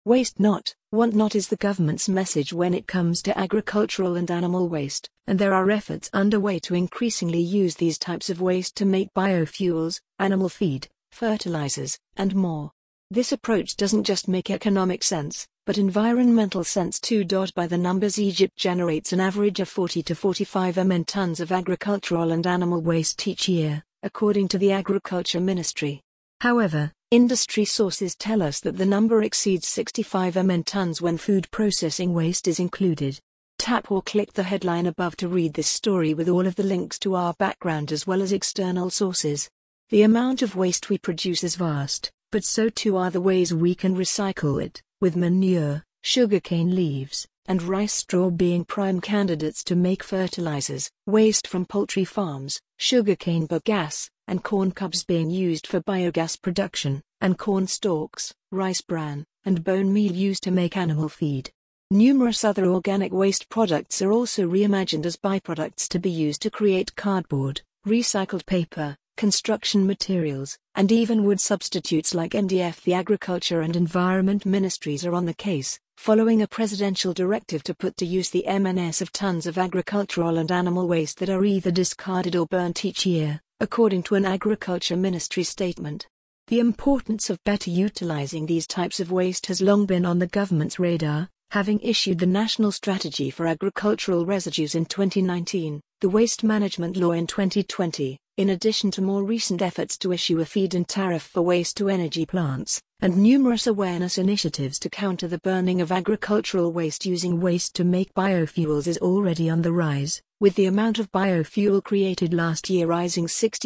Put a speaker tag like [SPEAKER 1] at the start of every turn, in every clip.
[SPEAKER 1] Waste not, want not is the government's message when it comes to agricultural and animal waste, and there are efforts underway to increasingly use these types of waste to make biofuels, animal feed, fertilizers, and more. This approach doesn't just make economic sense, but environmental sense too. By the numbers, Egypt generates an average of 40 to 45 mn tons of agricultural and animal waste each year, according to the Agriculture Ministry. However, industry sources tell us that the number exceeds 65 mn tons when food processing waste is included. Tap or click the headline above to read this story with all of the links to our background as well as external sources. The amount of waste we produce is vast, but so too are the ways we can recycle it, with manure, sugarcane leaves, and rice straw being prime candidates to make fertilizers, waste from poultry farms, sugarcane bagasse, and corn cobs being used for biogas production, and corn stalks, rice bran, and bone meal used to make animal feed. Numerous other organic waste products are also reimagined as byproducts to be used to create cardboard, recycled paper, construction materials, and even wood substitutes like MDF. The Agriculture and Environment Ministries are on the case, following a presidential directive to put to use the MNS of tons of agricultural and animal waste that are either discarded or burnt each year, according to an Agriculture Ministry statement. The importance of better utilizing these types of waste has long been on the government's radar, having issued the National Strategy for Agricultural Residues in 2019, the Waste Management Law in 2020, in addition to more recent efforts to issue a feed-in tariff for waste-to-energy plants, and numerous awareness initiatives to counter the burning of agricultural waste. Using waste to make biofuels is already on the rise, with the amount of biofuel created last year rising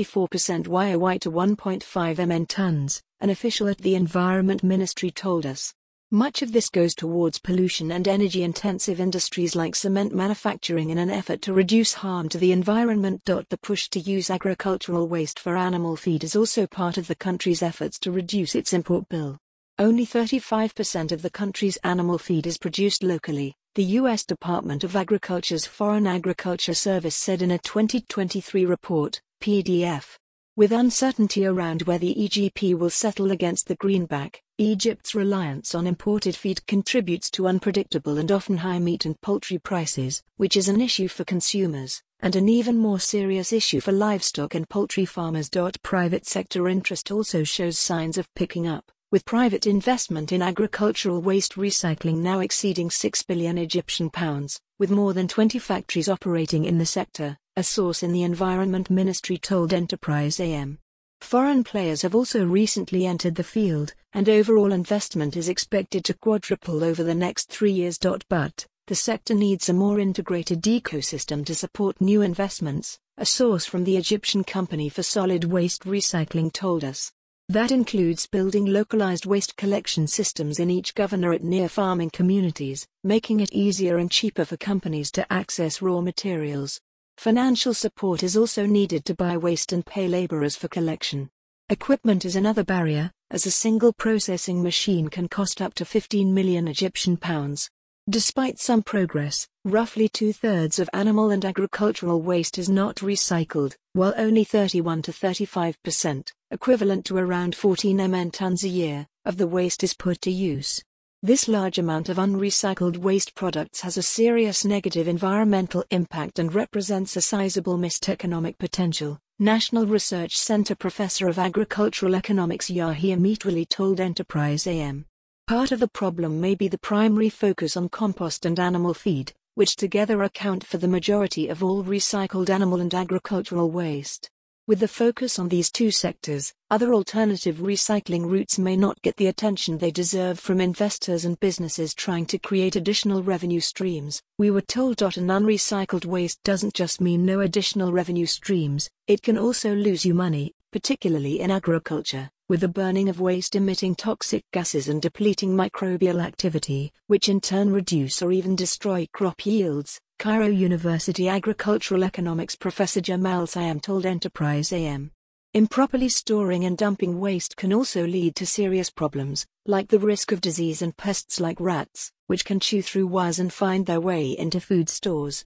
[SPEAKER 1] 64% YoY to 1.5 mn tons, an official at the Environment Ministry told us. Much of this goes towards pollution and energy-intensive industries like cement manufacturing in an effort to reduce harm to the environment. The push to use agricultural waste for animal feed is also part of the country's efforts to reduce its import bill. Only 35% of the country's animal feed is produced locally, the U.S. Department of Agriculture's Foreign Agriculture Service said in a 2023 report, PDF. With uncertainty around where the EGP will settle against the greenback, Egypt's reliance on imported feed contributes to unpredictable and often high meat and poultry prices, which is an issue for consumers, and an even more serious issue for livestock and poultry farmers. Private sector interest also shows signs of picking up, with private investment in agricultural waste recycling now exceeding £6 billion Egyptian pounds, with more than 20 factories operating in the sector, a source in the Environment Ministry told Enterprise AM. Foreign players have also recently entered the field, and overall investment is expected to quadruple over the next 3 years. But the sector needs a more integrated ecosystem to support new investments, a source from the Egyptian Company for Solid Waste Recycling told us. That includes building localized waste collection systems in each governorate near farming communities, making it easier and cheaper for companies to access raw materials. Financial support is also needed to buy waste and pay laborers for collection. Equipment is another barrier, as a single processing machine can cost up to 15 million Egyptian pounds. Despite some progress, roughly 2/3 of animal and agricultural waste is not recycled, while only 31 to 35%, equivalent to around 14 mn tons a year, of the waste is put to use. This large amount of unrecycled waste products has a serious negative environmental impact and represents a sizable missed economic potential, National Research Center Professor of Agricultural Economics Yahia Metwali told Enterprise AM. Part of the problem may be the primary focus on compost and animal feed, which together account for the majority of all recycled animal and agricultural waste. With the focus on these two sectors, other alternative recycling routes may not get the attention they deserve from investors and businesses trying to create additional revenue streams, we were told. An unrecycled waste doesn't just mean no additional revenue streams, it can also lose you money, particularly in agriculture, with the burning of waste emitting toxic gases and depleting microbial activity, which in turn reduce or even destroy crop yields. Cairo University Agricultural Economics Professor Jamal Siam told Enterprise AM. Improperly storing and dumping waste can also lead to serious problems, like the risk of disease and pests like rats, which can chew through wires and find their way into food stores.